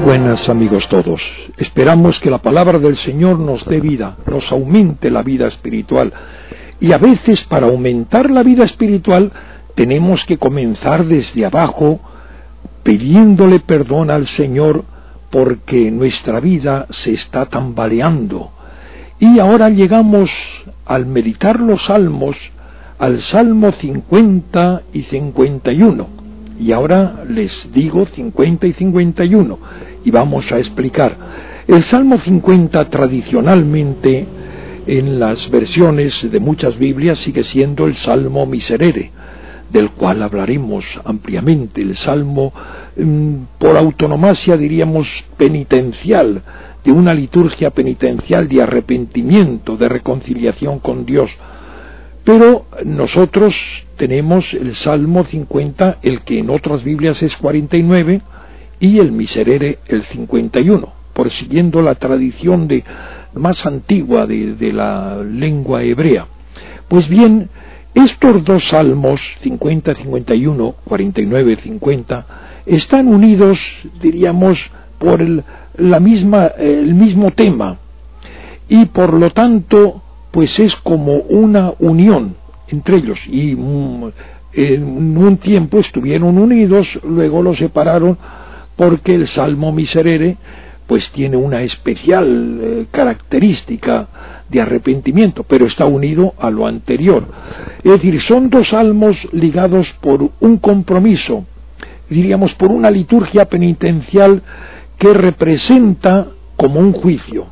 buenas, amigos todos. Esperamos que la palabra del Señor nos dé vida, nos aumente la vida espiritual. Y a veces, para aumentar la vida espiritual, tenemos que comenzar desde abajo, pidiéndole perdón al Señor, porque nuestra vida se está tambaleando. Y ahora llegamos, al meditar los salmos, al Salmo 50 y 51. Y ahora les digo 50 y 51, y vamos a explicar. El Salmo 50 tradicionalmente, en las versiones de muchas Biblias, sigue siendo el Salmo Miserere, del cual hablaremos ampliamente. El Salmo, por autonomasia diríamos penitencial, de una liturgia penitencial de arrepentimiento, de reconciliación con Dios. Pero nosotros tenemos el Salmo 50, el que en otras Biblias es 49, y el Miserere el 51, por siguiendo la tradición más antigua de la lengua hebrea. Pues bien, estos dos salmos, 50, 51, 49, 50, están unidos, diríamos, por el mismo tema, y por lo tanto, pues es como una unión entre ellos, y en un tiempo estuvieron unidos, luego los separaron, porque el Salmo Miserere pues tiene una especial característica de arrepentimiento, pero está unido a lo anterior. Es decir, son dos salmos ligados por un compromiso, diríamos por una liturgia penitencial que representa como un juicio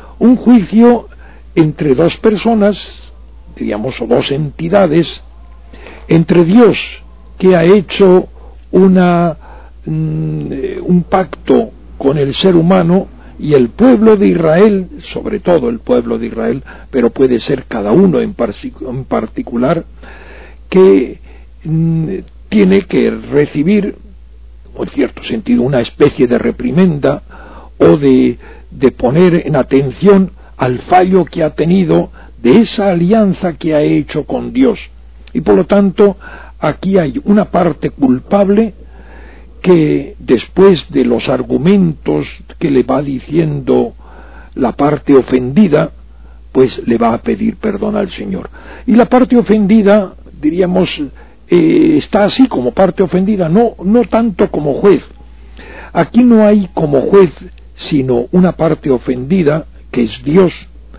entre dos personas, diríamos, o dos entidades, entre Dios, que ha hecho un pacto con el ser humano, y el pueblo de Israel, sobre todo el pueblo de Israel, pero puede ser cada uno en particular, que tiene que recibir, en cierto sentido, una especie de reprimenda, o de poner en atención al fallo que ha tenido de esa alianza que ha hecho con Dios. Y por lo tanto, aquí hay una parte culpable que, después de los argumentos que le va diciendo la parte ofendida, pues le va a pedir perdón al Señor. Y la parte ofendida, diríamos, está así como parte ofendida, no tanto como juez. Aquí no hay como juez sino una parte ofendida, que es Dios,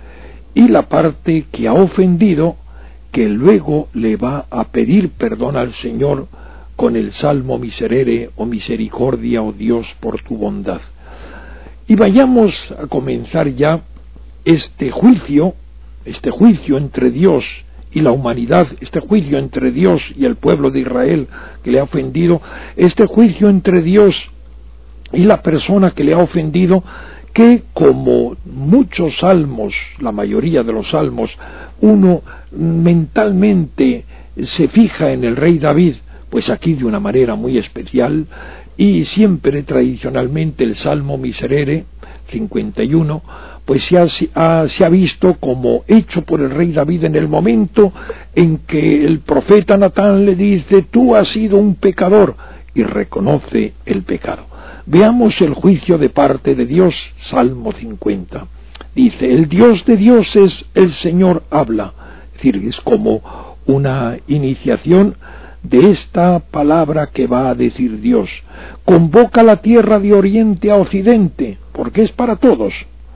y la parte que ha ofendido, que luego le va a pedir perdón al Señor con el Salmo Miserere, o misericordia, oh Dios, por tu bondad. Y vayamos a comenzar ya este juicio entre Dios y la humanidad, este juicio entre Dios y el pueblo de Israel que le ha ofendido, este juicio entre Dios y la persona que le ha ofendido, que como muchos salmos, la mayoría de los salmos, uno mentalmente se fija en el rey David, pues aquí de una manera muy especial, y siempre tradicionalmente el Salmo Miserere 51, pues se ha visto como hecho por el rey David en el momento en que el profeta Natán le dice: tú has sido un pecador, y reconoce el pecado. Veamos el juicio de parte de Dios, Salmo 50. Dice: el Dios de dioses, el Señor habla. Es decir, es como una iniciación de esta palabra que va a decir Dios. Convoca la tierra de oriente a occidente, porque es para todos,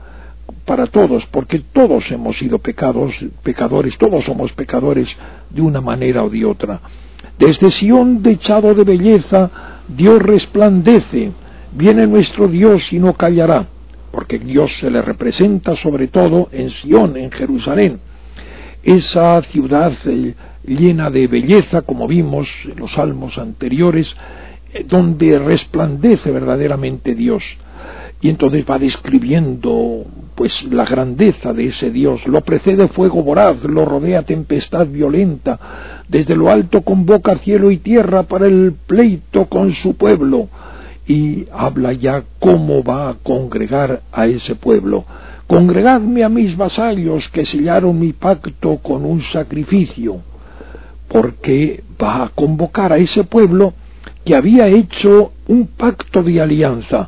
porque todos hemos sido pecadores, todos somos pecadores de una manera o de otra. Desde Sión, dechado de belleza, Dios resplandece. Viene nuestro Dios y no callará, porque Dios se le representa sobre todo en Sión, en Jerusalén, esa ciudad llena de belleza, como vimos en los salmos anteriores, donde resplandece verdaderamente Dios. Y entonces va describiendo pues la grandeza de ese Dios. Lo precede fuego voraz, lo rodea tempestad violenta, desde lo alto convoca cielo y tierra para el pleito con su pueblo. Y habla ya cómo va a congregar a ese pueblo. Congregadme a mis vasallos que sellaron mi pacto con un sacrificio, porque va a convocar a ese pueblo que había hecho un pacto de alianza.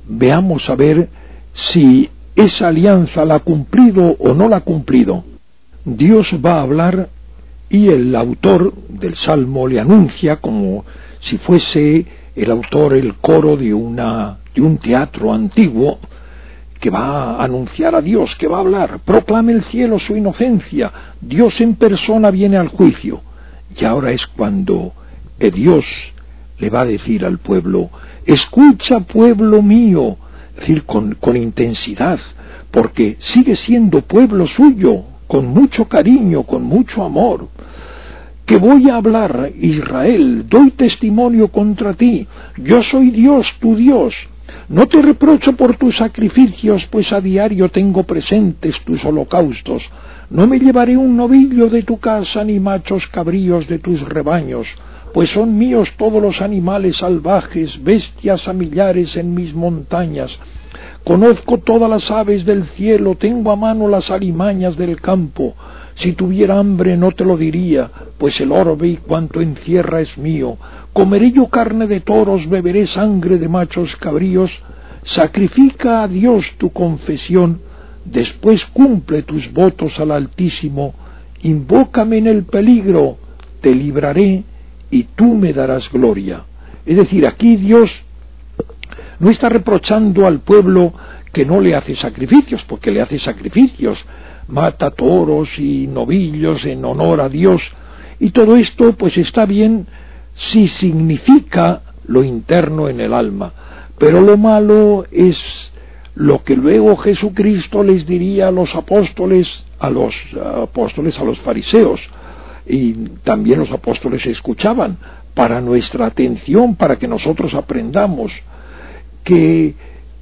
veamos a ver si esa alianza la ha cumplido o no la ha cumplido. Dios va a hablar y el autor del Salmo le anuncia como si fuese el autor, el coro de un teatro antiguo, que va a anunciar a Dios, que va a hablar. Proclame el cielo su inocencia, Dios en persona viene al juicio. Y ahora es cuando Dios le va a decir al pueblo: escucha, pueblo mío, es decir, con intensidad, porque sigue siendo pueblo suyo, con mucho cariño, con mucho amor. Que voy a hablar, Israel, doy testimonio contra ti, yo soy Dios, tu Dios. No te reprocho por tus sacrificios, pues a diario tengo presentes tus holocaustos. No me llevaré un novillo de tu casa, ni machos cabríos de tus rebaños, pues son míos todos los animales salvajes, bestias a millares en mis montañas. Conozco todas las aves del cielo, tengo a mano las alimañas del campo. Si tuviera hambre no te lo diría, pues el orbe y cuanto encierra es mío. Comeré yo carne de toros, beberé sangre de machos cabríos. Sacrifica a Dios tu confesión, después cumple tus votos al Altísimo. Invócame en el peligro, te libraré y tú me darás gloria. Es decir, aquí Dios no está reprochando al pueblo que no le hace sacrificios, porque le hace sacrificios, mata toros y novillos en honor a Dios, y todo esto pues está bien si significa lo interno en el alma, pero lo malo es lo que luego Jesucristo les diría a los apóstoles, a los fariseos, y también los apóstoles escuchaban, para nuestra atención, para que nosotros aprendamos que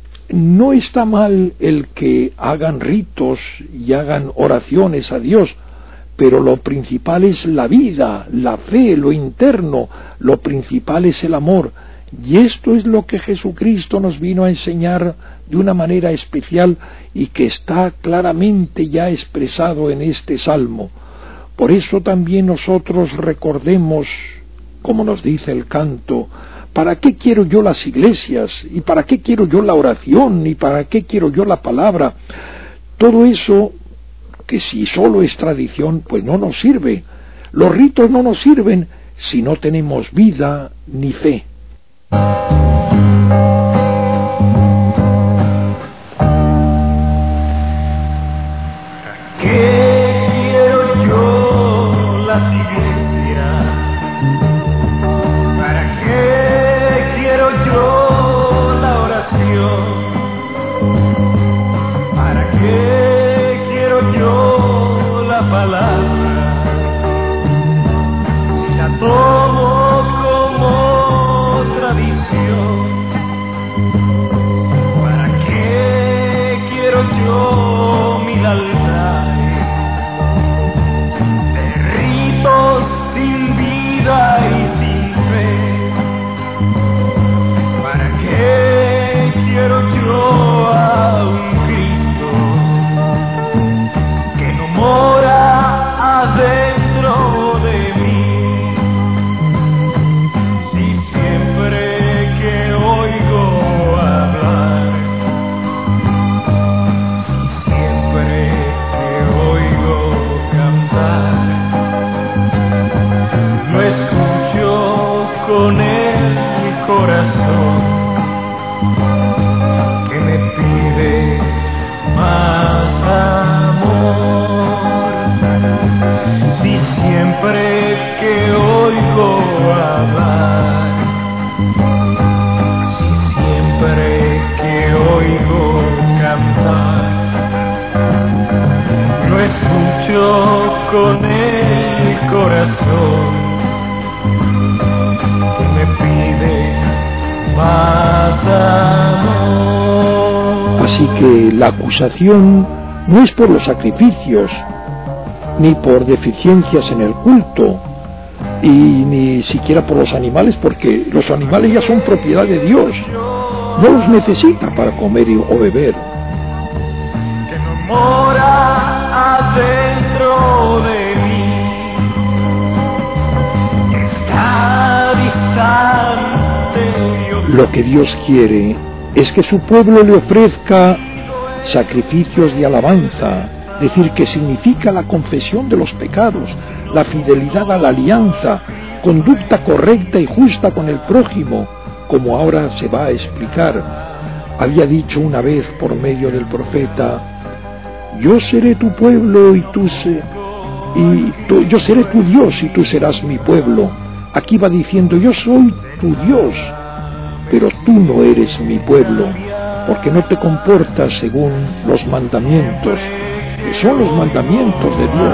no está mal el que hagan ritos y hagan oraciones a Dios, pero lo principal es la vida, la fe, lo interno, lo principal es el amor, y esto es lo que Jesucristo nos vino a enseñar de una manera especial y que está claramente ya expresado en este salmo. Por eso también nosotros recordemos, como nos dice el canto, ¿para qué quiero yo las iglesias? ¿Y para qué quiero yo la oración? ¿Y para qué quiero yo la palabra? Todo eso, que si solo es tradición, pues no nos sirve. Los ritos no nos sirven si no tenemos vida ni fe. Con el corazón que me pide más amor. Así que la acusación no es por los sacrificios, ni por deficiencias en el culto, y ni siquiera por los animales, porque los animales ya son propiedad de Dios, no los necesita para comer o beber. Que no mora adentro de mí, está distante. Lo que Dios quiere es que su pueblo le ofrezca sacrificios de alabanza, decir que significa la confesión de los pecados, la fidelidad a la alianza, conducta correcta y justa con el prójimo, como ahora se va a explicar. Había dicho una vez por medio del profeta: yo seré tu pueblo y yo seré tu Dios y tú serás mi pueblo. Aquí va diciendo: yo soy tu Dios, pero tú no eres mi pueblo, porque no te comportas según los mandamientos, que son los mandamientos de Dios.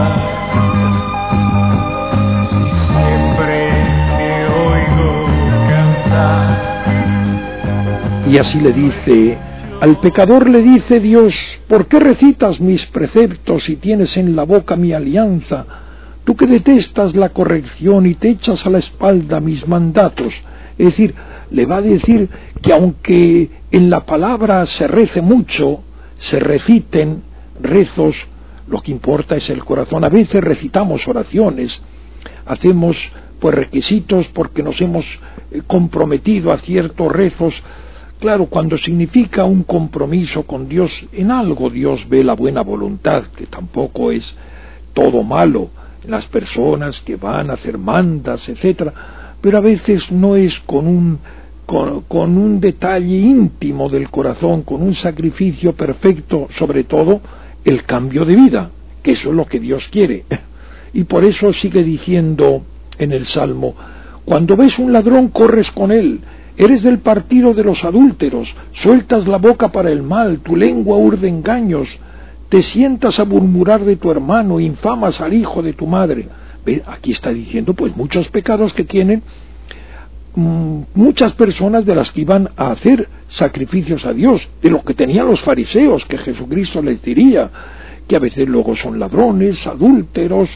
Y así le dice, al pecador le dice Dios: ¿por qué recitas mis preceptos y tienes en la boca mi alianza? Tú que detestas la corrección y te echas a la espalda mis mandatos. Es decir, le va a decir que aunque en la palabra se rece mucho, se reciten rezos, lo que importa es el corazón. A veces recitamos oraciones, hacemos pues requisitos porque nos hemos comprometido a ciertos rezos. Claro, cuando significa un compromiso con Dios, en algo Dios ve la buena voluntad, que tampoco es todo malo en las personas que van a hacer mandas, etcétera, pero a veces no es con un detalle íntimo del corazón, con un sacrificio perfecto, sobre todo el cambio de vida, que eso es lo que Dios quiere. Y por eso sigue diciendo en el Salmo: cuando ves un ladrón corres con él, eres del partido de los adúlteros, sueltas la boca para el mal, tu lengua urde engaños, te sientas a murmurar de tu hermano, infamas al hijo de tu madre. ¿Ve? Aquí está diciendo pues muchos pecados que tienen muchas personas de las que iban a hacer sacrificios a Dios, de lo que tenían los fariseos, que Jesucristo les diría, que a veces luego son ladrones, adúlteros,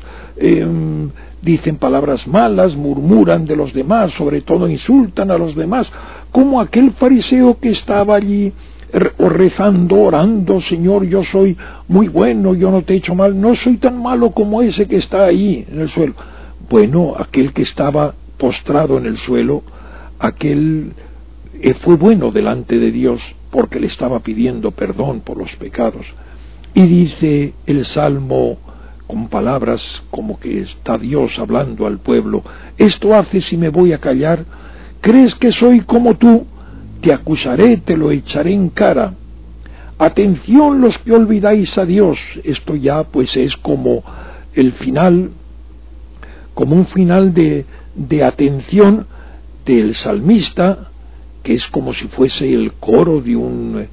dicen palabras malas, murmuran de los demás, sobre todo insultan a los demás, como aquel fariseo que estaba allí rezando, orando: Señor, yo soy muy bueno, yo no te he hecho mal, no soy tan malo como ese que está ahí en el suelo. Bueno, aquel que estaba postrado en el suelo, aquel fue bueno delante de Dios porque le estaba pidiendo perdón por los pecados. Y dice el Salmo con palabras como que está Dios hablando al pueblo: esto haces si me voy a callar, crees que soy como tú, te acusaré, te lo echaré en cara. Atención los que olvidáis a Dios. Esto ya pues es como el final, como un final de atención del salmista, que es como si fuese el coro de un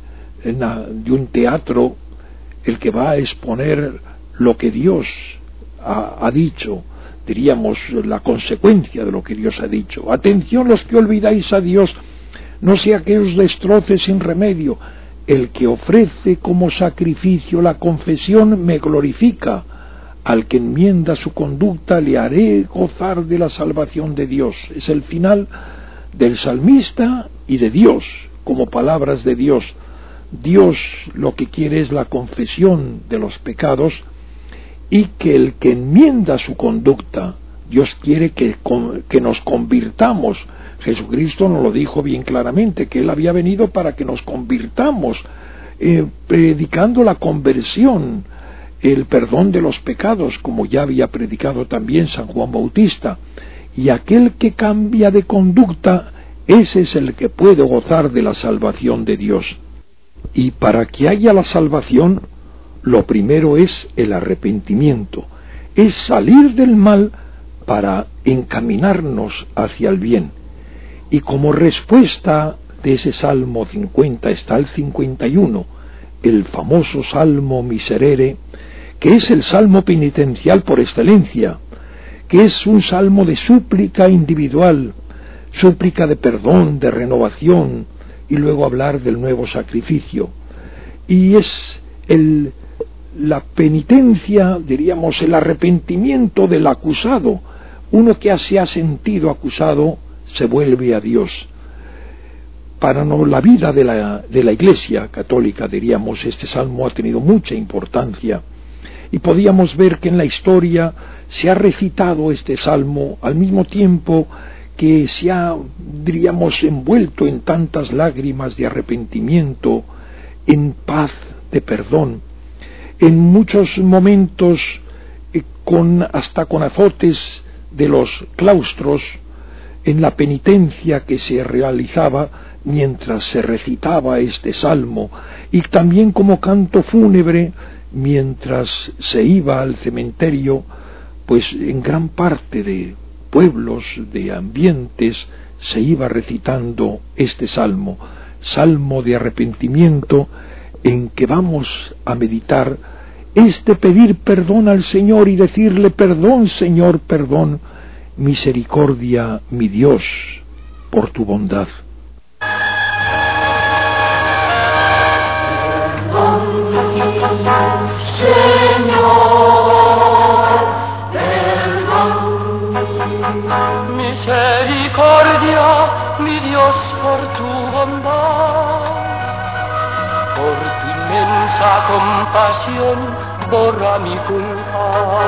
teatro, el que va a exponer lo que Dios ha dicho, diríamos la consecuencia de lo que Dios ha dicho. Atención los que olvidáis a Dios, no sea que os destroce sin remedio. El que ofrece como sacrificio la confesión me glorifica. Al que enmienda su conducta le haré gozar de la salvación de Dios. Es el final del salmista y de Dios, como palabras de Dios. Dios lo que quiere es la confesión de los pecados, y que el que enmienda su conducta, Dios quiere que nos convirtamos. Jesucristo nos lo dijo bien claramente, que Él había venido para que nos convirtamos, predicando la conversión, el perdón de los pecados, como ya había predicado también San Juan Bautista. Y aquel que cambia de conducta, ese es el que puede gozar de la salvación de Dios. Y para que haya la salvación, lo primero es el arrepentimiento, es salir del mal para encaminarnos hacia el bien. Y como respuesta de ese Salmo 50 está el 51, el famoso Salmo Miserere, que es el salmo penitencial por excelencia, que es un salmo de súplica individual, súplica de perdón, de renovación, y luego hablar del nuevo sacrificio. Y es la penitencia, diríamos, el arrepentimiento del acusado. Uno que se ha sentido acusado se vuelve a Dios. Para la vida de la Iglesia católica, diríamos, este salmo ha tenido mucha importancia, y podíamos ver que en la historia se ha recitado este salmo al mismo tiempo que se ha, diríamos, envuelto en tantas lágrimas de arrepentimiento, en paz de perdón, en muchos momentos hasta con azotes de los claustros, en la penitencia que se realizaba mientras se recitaba este salmo, y también como canto fúnebre mientras se iba al cementerio, pues en gran parte de pueblos, de ambientes, se iba recitando este salmo, salmo de arrepentimiento, en que vamos a meditar pedir perdón al Señor y decirle: perdón, Señor, perdón, misericordia, mi Dios, por tu bondad. Misericordia, mi Dios, por tu bondad, por tu inmensa compasión, borra mi culpa.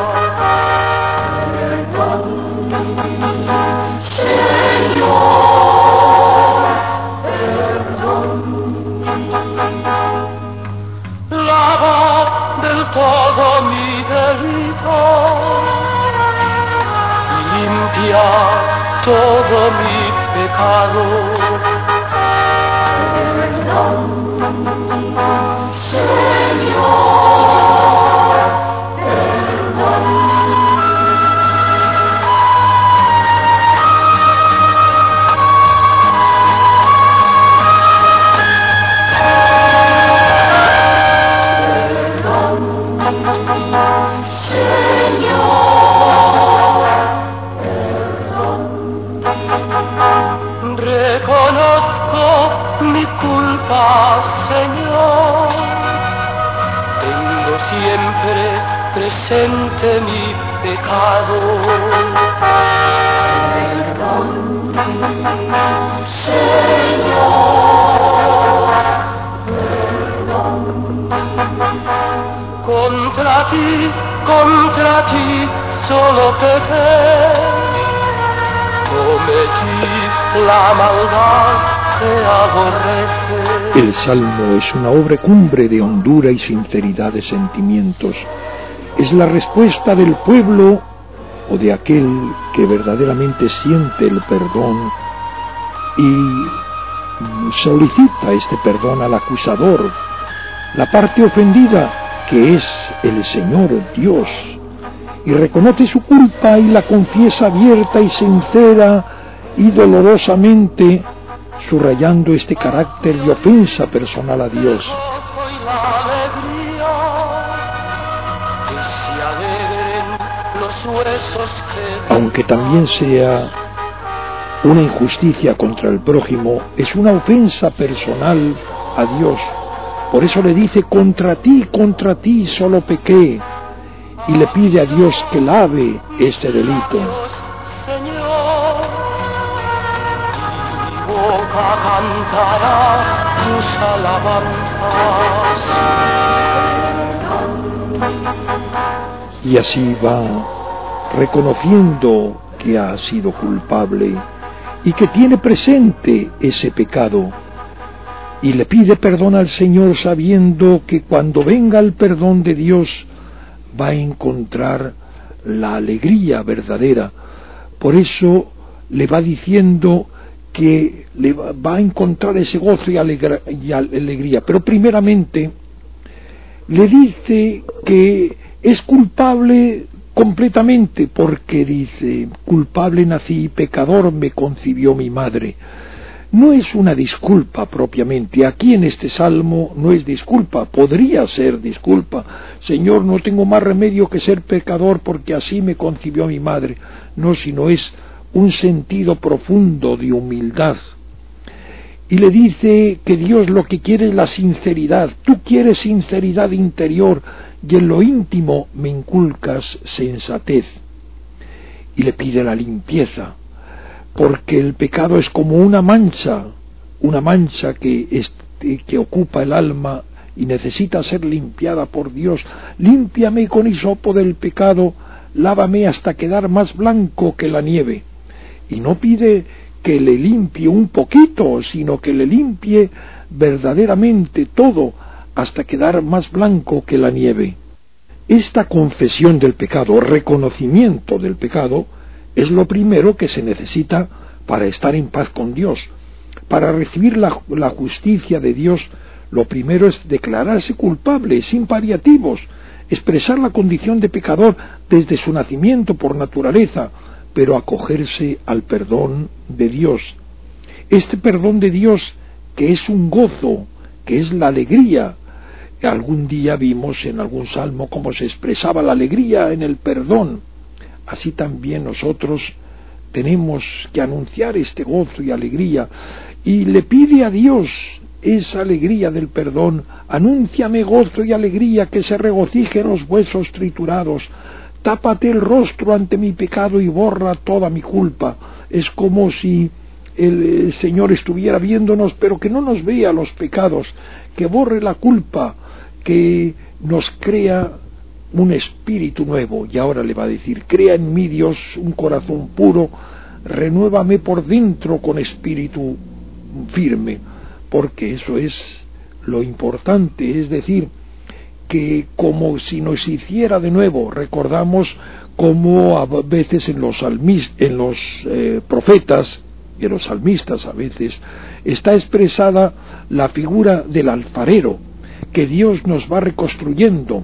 Perdón, Señor, perdón. Lava del todo mi delito, limpia todo mi pecado. Perdón, Señor, perdón. Reconozco mi culpa, Señor. Tengo siempre presente mi pecado. Perdón, Señor, perdón. Contra ti solo pequé. Cometí la maldad que aborrece. El Salmo es una obra cumbre de hondura y sinceridad de sentimientos. Es la respuesta del pueblo o de aquel que verdaderamente siente el perdón y solicita este perdón al acusador, la parte ofendida, que es el Señor Dios, y reconoce su culpa y la confiesa abierta y sincera y dolorosamente, subrayando este carácter de ofensa personal a Dios. Aunque también sea una injusticia contra el prójimo, es una ofensa personal a Dios. Por eso le dice: contra ti solo pequé, y le pide a Dios que lave este delito. Y así va reconociendo que ha sido culpable y que tiene presente ese pecado, y le pide perdón al Señor sabiendo que cuando venga el perdón de Dios va a encontrar la alegría verdadera. Por eso le va diciendo que va a encontrar ese gozo y alegría. Pero primeramente le dice que es culpable completamente, porque dice: culpable nací, pecador me concibió mi madre. No es una disculpa propiamente. Aquí en este salmo no es disculpa, podría ser disculpa. Señor, no tengo más remedio que ser pecador porque así me concibió mi madre. No, sino es un sentido profundo de humildad. Y le dice que Dios lo que quiere es la sinceridad. Tú quieres sinceridad interior y en lo íntimo me inculcas sensatez. Y le pide la limpieza, porque el pecado es como una mancha que ocupa el alma y necesita ser limpiada por Dios. Límpiame con hisopo del pecado, lávame hasta quedar más blanco que la nieve. y no pide que le limpie un poquito, sino que le limpie verdaderamente todo, hasta quedar más blanco que la nieve. Esta confesión del pecado, reconocimiento del pecado, es lo primero que se necesita para estar en paz con Dios. Para recibir la justicia de Dios, lo primero es declararse culpable, sin paliativos, expresar la condición de pecador desde su nacimiento por naturaleza, pero acogerse al perdón de Dios. Este perdón de Dios, que es un gozo, que es la alegría. Algún día vimos en algún salmo cómo se expresaba la alegría en el perdón. Así también nosotros tenemos que anunciar este gozo y alegría, y le pide a Dios esa alegría del perdón. Anúnciame gozo y alegría, que se regocijen los huesos triturados. Tápate el rostro ante mi pecado y borra toda mi culpa. Es como si el Señor estuviera viéndonos, pero que no nos vea los pecados, que borre la culpa, que nos crea un espíritu nuevo. Y ahora le va a decir: crea en mí, Dios, un corazón puro, renuévame por dentro con espíritu firme, porque eso es lo importante, es decir, que como si nos hiciera de nuevo. Recordamos cómo a veces en los profetas y en los salmistas a veces está expresada la figura del alfarero, que Dios nos va reconstruyendo,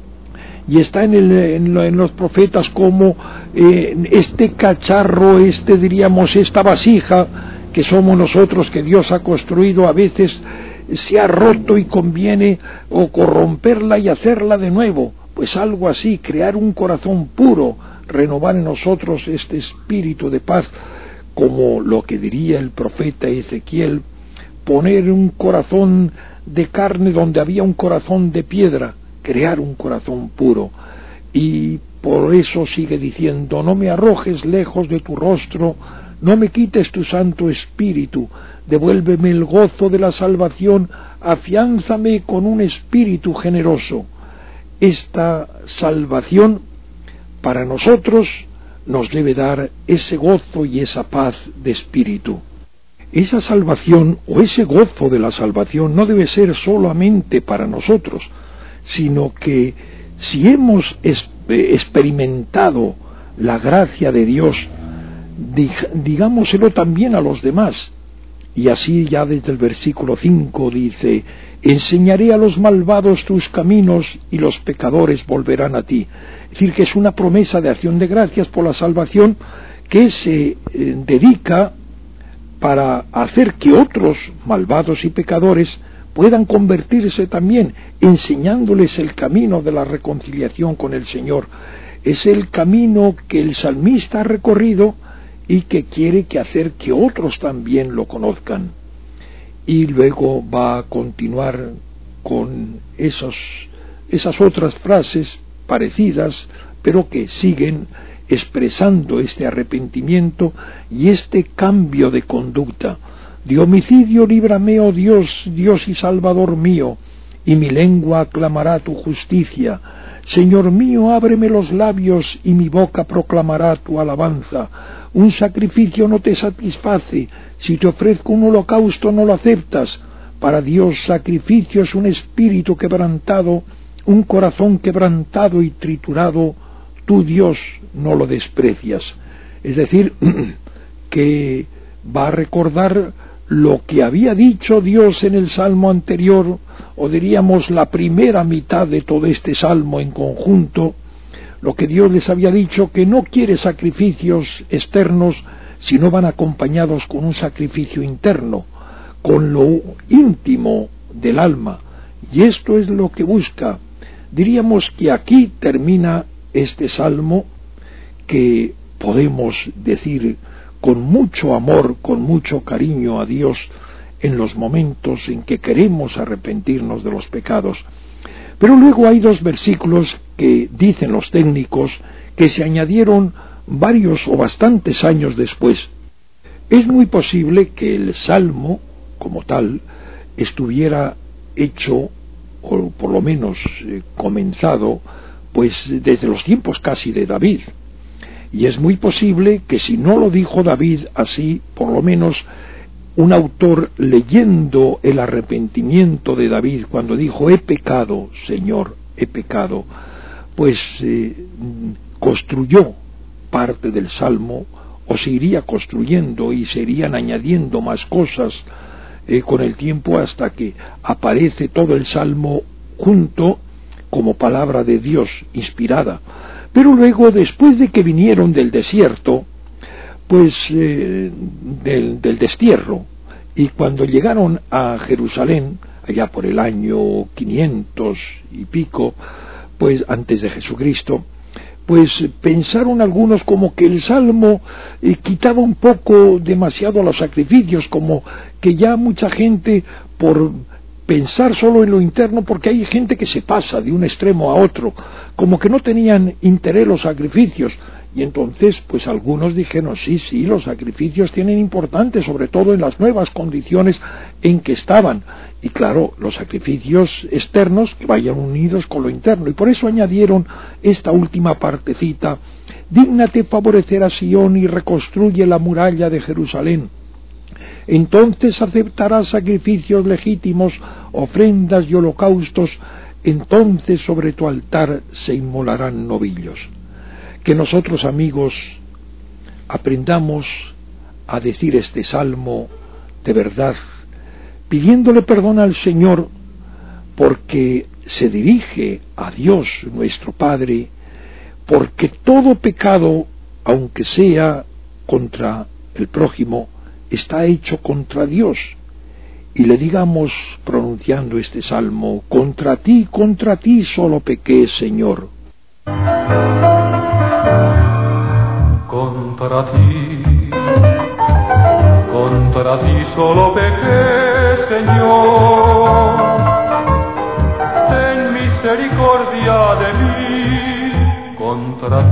y está en los profetas como este cacharro, esta vasija que somos nosotros, que Dios ha construido, a veces se ha roto y conviene o corromperla y hacerla de nuevo. Pues algo así, crear un corazón puro, renovar en nosotros este espíritu de paz, como lo que diría el profeta Ezequiel: poner un corazón de carne donde había un corazón de piedra, crear un corazón puro. Y por eso sigue diciendo: no me arrojes lejos de tu rostro, no me quites tu Santo Espíritu, devuélveme el gozo de la salvación, afiánzame con un espíritu generoso. Esta salvación para nosotros nos debe dar ese gozo y esa paz de espíritu. Esa salvación o ese gozo de la salvación no debe ser solamente para nosotros, sino que si hemos experimentado la gracia de Dios, digámoselo también a los demás. Y así ya desde el versículo 5 dice: enseñaré a los malvados tus caminos y los pecadores volverán a ti. Es decir, que es una promesa de acción de gracias por la salvación que se dedica para hacer que otros malvados y pecadores puedan convertirse también, enseñándoles el camino de la reconciliación con el Señor. Es el camino que el salmista ha recorrido y que quiere hacer que otros también lo conozcan. Y luego va a continuar con esas otras frases parecidas, pero que siguen expresando este arrepentimiento y este cambio de conducta. De homicidio líbrame, oh Dios, Dios y Salvador mío, y mi lengua aclamará tu justicia. Señor mío, ábreme los labios, y mi boca proclamará tu alabanza. Un sacrificio no te satisface, si te ofrezco un holocausto no lo aceptas. Para Dios sacrificio es un espíritu quebrantado, un corazón quebrantado y triturado, tú Dios no lo desprecias. Es decir, que va a recordar lo que había dicho Dios en el salmo anterior, o diríamos la primera mitad de todo este salmo en conjunto, lo que Dios les había dicho, que no quiere sacrificios externos, sino van acompañados con un sacrificio interno, con lo íntimo del alma. Y esto es lo que busca. Diríamos que aquí termina este salmo, que podemos decir con mucho amor, con mucho cariño a Dios en los momentos en que queremos arrepentirnos de los pecados. Pero luego hay dos versículos que dicen los técnicos que se añadieron varios o bastantes años después. Es muy posible que el salmo como tal estuviera hecho, o por lo menos comenzado, pues desde los tiempos casi de David. Y es muy posible que si no lo dijo David así, por lo menos un autor leyendo el arrepentimiento de David cuando dijo he pecado, Señor, he pecado, pues construyó parte del Salmo, o se iría construyendo y se irían añadiendo más cosas con el tiempo hasta que aparece todo el Salmo junto como palabra de Dios inspirada. Pero luego, después de que vinieron del desierto, pues del destierro, y cuando llegaron a Jerusalén, allá por el año 500 y pico, pues antes de Jesucristo, pues pensaron algunos como que el Salmo quitaba un poco demasiado los sacrificios, como que ya mucha gente por pensar solo en lo interno, porque hay gente que se pasa de un extremo a otro, como que no tenían interés los sacrificios, y entonces pues algunos dijeron sí, los sacrificios tienen importancia, sobre todo en las nuevas condiciones en que estaban, y claro, los sacrificios externos que vayan unidos con lo interno, y por eso añadieron esta última partecita: dígnate favorecer a Sión y reconstruye la muralla de Jerusalén. Entonces aceptarás sacrificios legítimos, ofrendas y holocaustos, entonces sobre tu altar se inmolarán novillos. Que nosotros, amigos, aprendamos a decir este salmo de verdad, pidiéndole perdón al Señor, porque se dirige a Dios nuestro Padre, porque todo pecado, aunque sea contra el prójimo, está hecho contra Dios, y le digamos, pronunciando este salmo: contra ti solo pequé, Señor. Contra ti solo pequé, Señor, ten misericordia de mí. Contra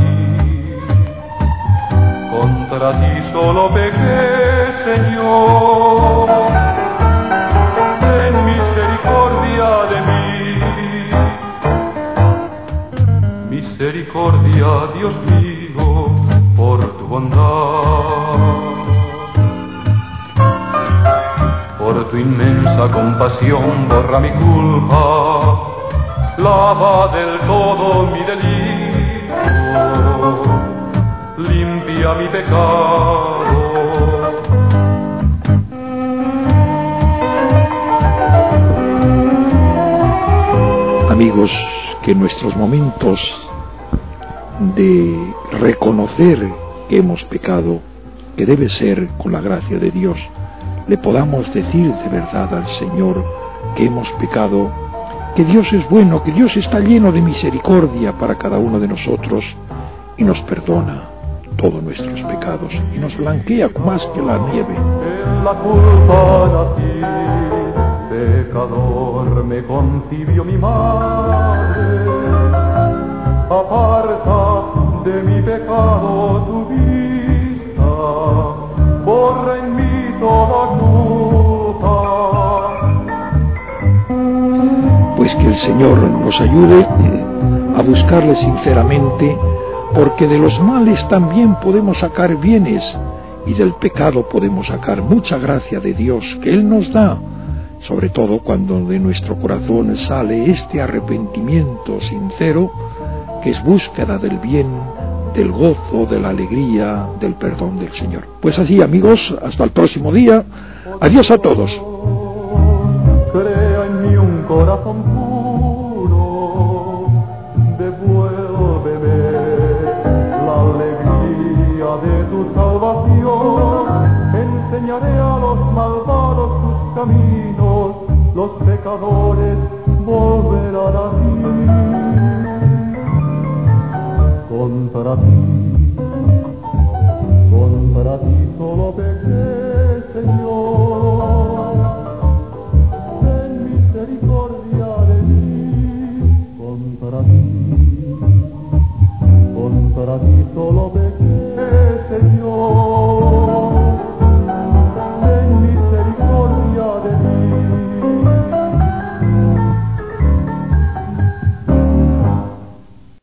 ti solo pequé, Señor, ten misericordia de mí. Misericordia, Dios mío, por tu bondad, por tu inmensa compasión, borra mi culpa, lava del todo mi delito, limpia mi pecado. Amigos, que en nuestros momentos de reconocer que hemos pecado, que debe ser con la gracia de Dios, le podamos decir de verdad al Señor que hemos pecado, que Dios es bueno, que Dios está lleno de misericordia para cada uno de nosotros y nos perdona todos nuestros pecados y nos blanquea más que la nieve. En la culpa nací, pecador me concibió mi madre, aparta de mi pecado tu vista, borra en mí toda culpa. Pues que el Señor nos ayude a buscarle sinceramente, porque de los males también podemos sacar bienes, y del pecado podemos sacar mucha gracia de Dios que Él nos da, sobre todo cuando de nuestro corazón sale este arrepentimiento sincero, que es búsqueda del bien, del gozo, de la alegría, del perdón del Señor. Pues así, amigos, hasta el próximo día. Adiós a todos. Crea en mí un corazón puro, devuélveme la alegría de tu salvación. Enseñaré a los malvados tus caminos, los pecadores volverán a ti. Contra ti